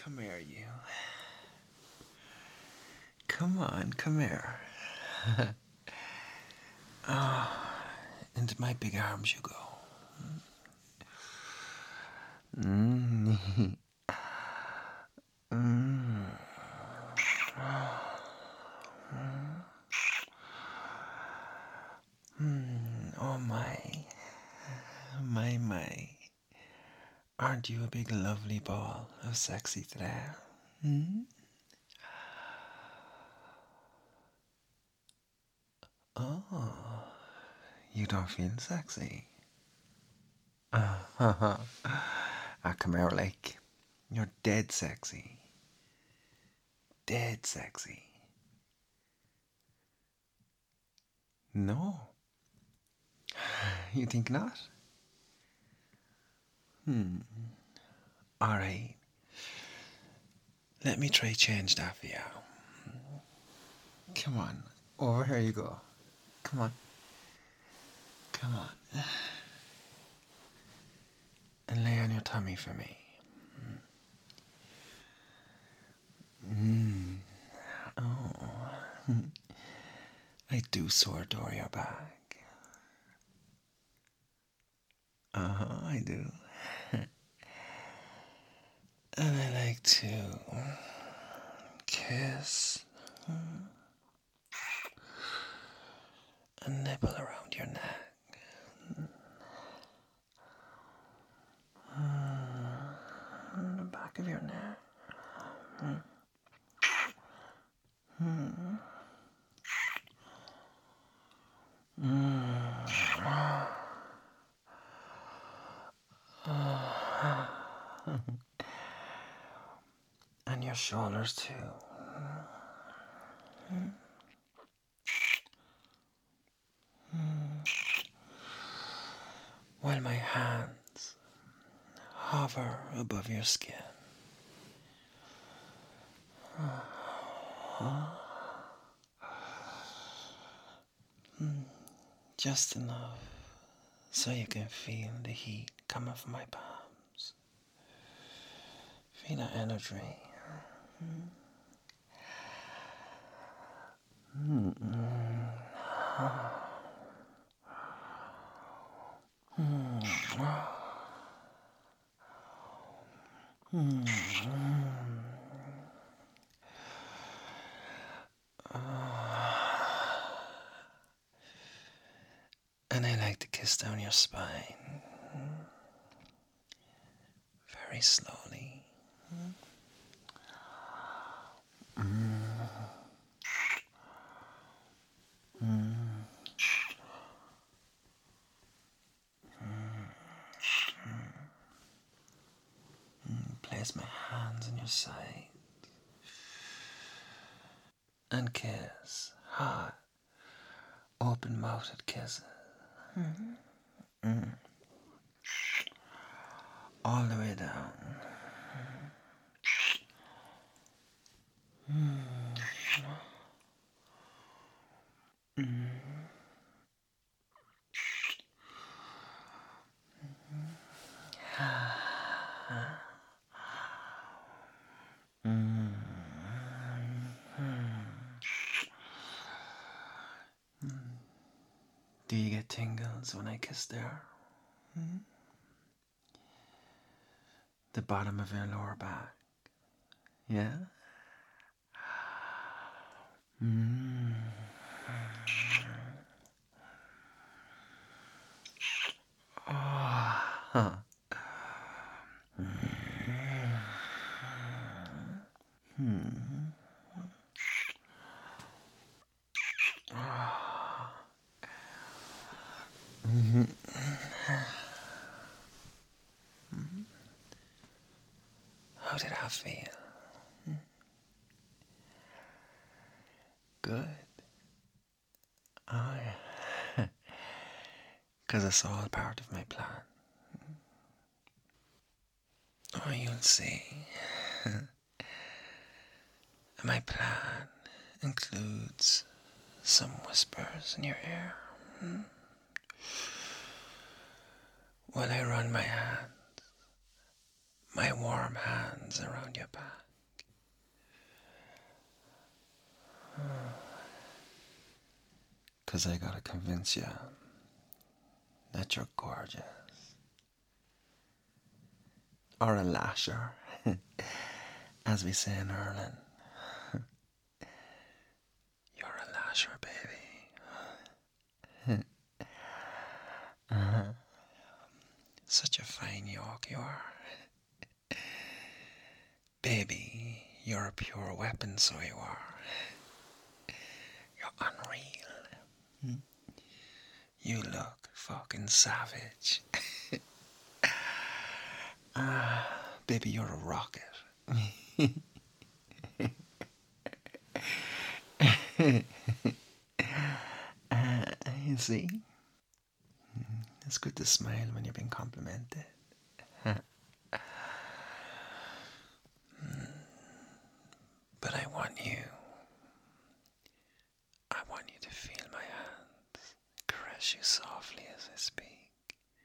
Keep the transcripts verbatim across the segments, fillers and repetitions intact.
Come here, you. Come on, come here. Ah, into my big arms you go. Mm. mm. Mm. Oh my, my, my. Aren't you a big lovely ball of sexy today? Hmm? Oh, you don't feel sexy? Ah, come here, like, you're dead sexy. Dead sexy. No, you think not? Hmm. All right. Let me try change that for you. Come on. Over here you go. Come on. Come on. And lay on your tummy for me. Mm. Oh. I do so adore your back. Uh-huh, I do. And I like to kiss and nibble around your neck. Mm, the back of your neck. Mm. Mm. Mm. And your shoulders too. Mm. While my hands hover above your skin. Just enough so you can feel the heat coming from my palms. Feel the energy. And I like to kiss down your spine very slowly. Place my hands on your side and kiss hot, open-mouthed kisses. Mm. All the way down. Do you get tingles when I kiss there? The bottom of your lower back. Yeah? Mm. Oh. Huh. Hmm. Mm-hmm. How did I feel? Good. Oh, yeah. Because it's all part of my plan. Oh, you'll see. My plan includes some whispers in your ear. Hmm? While I run my hand, my warm hand hands around your back. Because I gotta convince you that you're gorgeous. Or a lasher, as we say in Ireland. You're a lasher, baby. uh-huh. Such a fine York you are. Baby, you're a pure weapon, so you are. You're unreal. You look fucking savage. Ah, baby, you're a rocket. uh, you see? It's good to smile when you're being complimented. But I want you. I want you to feel my hands, caress you softly as I speak.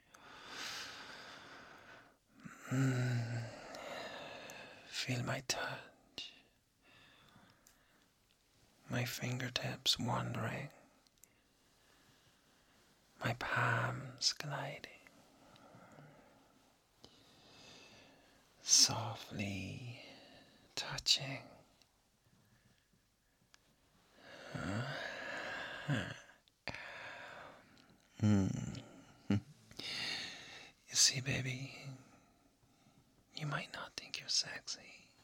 Mm. Feel my touch, my fingertips wandering, my palms gliding, softly touching. Mm. You see, baby, you might not think you're sexy.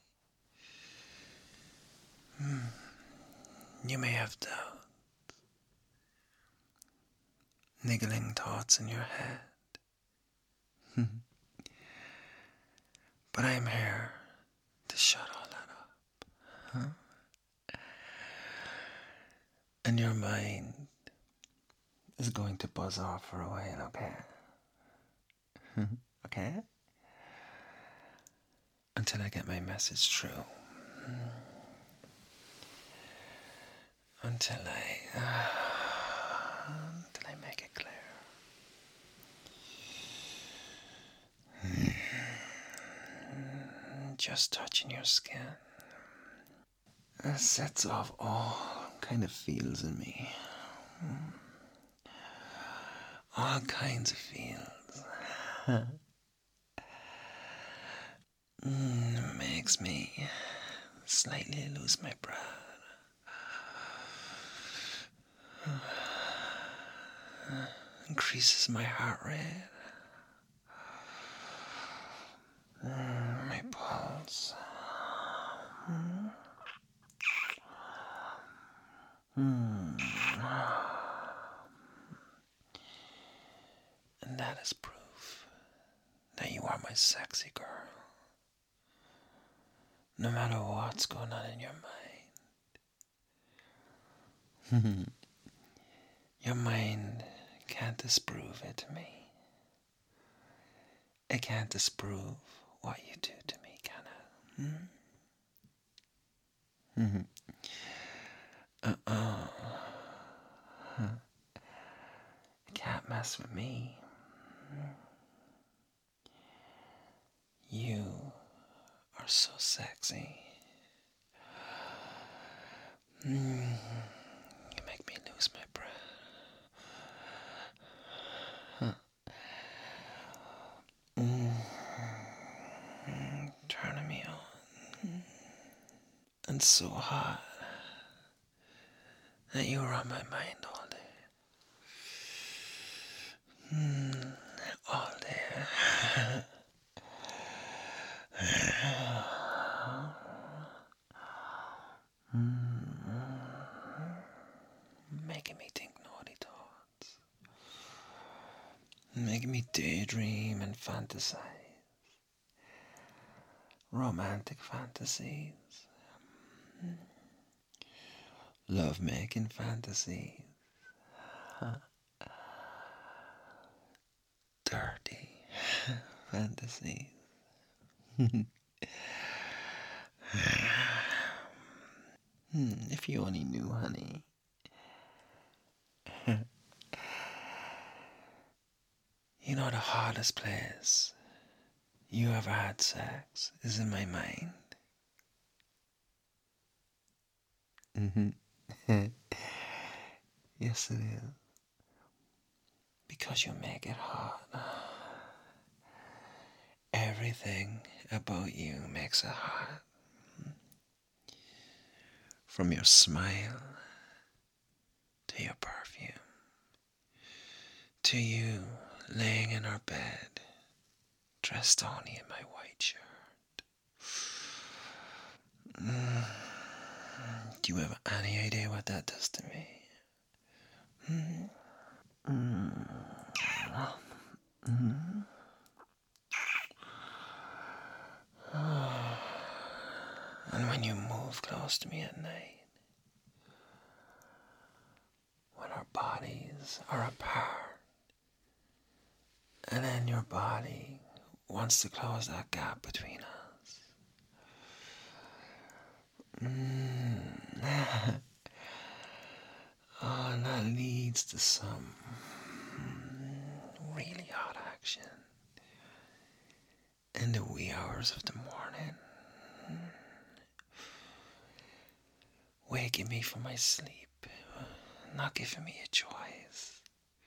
Mm. You may have doubt, niggling thoughts in your head. But I am here to shut all that up. Huh? And your mind is going to buzz off for a while, okay? Okay? Until I get my message through. Until I... Uh, until I make it clear. Just touching your skin. It sets off all kind of feels in me. All kinds of feels. mm, it makes me slightly lose my breath. Increases my heart rate. Mm, my pulse. Mm. Mm. And that is proof that you are my sexy girl. No matter what's going on in your mind. Your mind can't disprove it to me. It can't disprove what you do to me, can it? Hmm? Uh-uh. Huh. It can't mess with me. You are so sexy. Mm. You make me lose my breath. Huh. Mm. Turning me on. And so hot that you were on my mind all day. Mm. All day. Making me think naughty thoughts. Making me daydream and fantasize. Romantic fantasies. Love-making fantasies. Dirty fantasies. If you only knew, honey. You know the hottest place you ever had sex is in my mind. Mm-hmm. Yes, it is. Because you make it hot. Everything about you makes it hot. From your smile to your perfume to you laying in our bed, dressed only in my white shirt. Mm. Do you have any idea what that does to me? Mm. Mm. Mm. And when you move close to me at night, when our bodies are apart, and then your body wants to close that gap between us. Mm. Oh, and that leads to some really hot action in the wee hours of the morning, waking me from my sleep, not giving me a choice.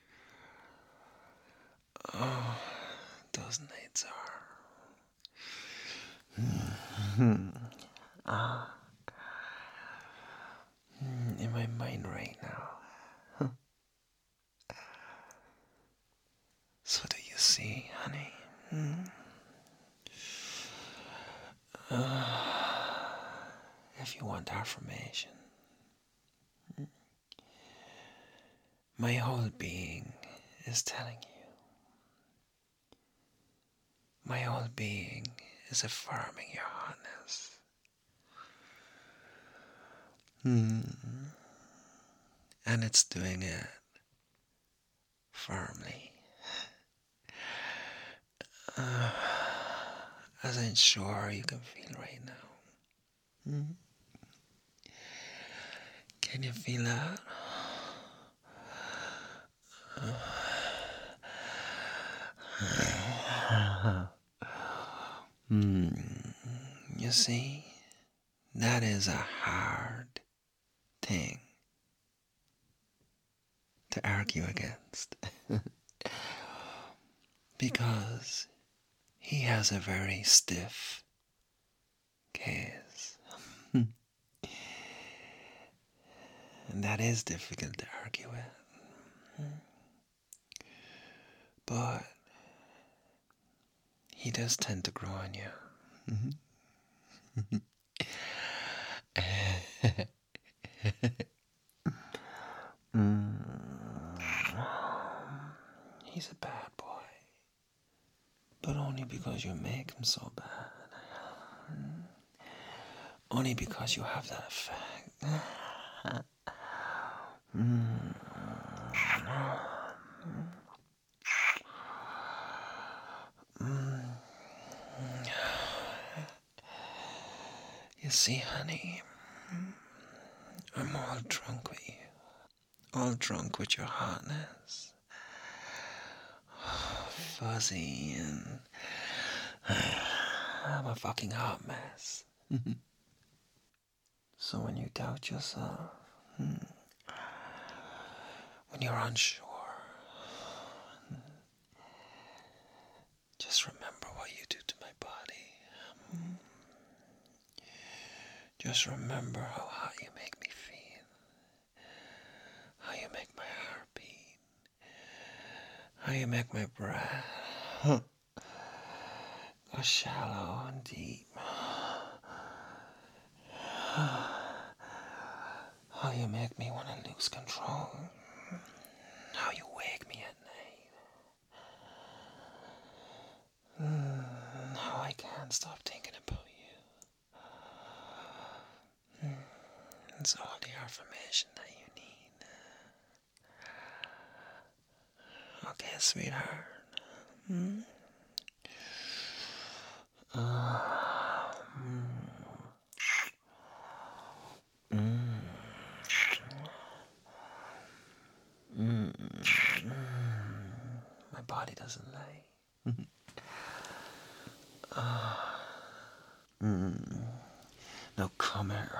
Oh, those nights are ah, in my mind right now. So do you see, honey? Uh, if you want affirmation, my whole being is telling you. My whole being is affirming your hotness. Hmm. And it's doing it firmly. Uh, as I'm sure you can feel right now. Hmm. Can you feel that? Hmm. You see, that is a hard thing to argue against. Because he has a very stiff gaze. And that is difficult to argue with. But he does tend to grow on you. Mm. He's a bad boy. But only because you make him so bad. Only because you have that effect. Mm. Mm. You see, honey, I'm all drunk with you. All drunk with your hotness. Fuzzy and I'm a fucking hot mess. So when you doubt yourself, when you're unsure, just remember what you do to my body. Just remember how hot you make me feel. How you make my heart beat. How you make my breath go shallow and deep. How you make me want to lose control. How you wake me at night. Mm, how I can't stop thinking about you. Mm, it's all the affirmation that you need. Okay, sweetheart. Mm? Uh, mm, mm, mm, mm. My body doesn't lie. Now come here.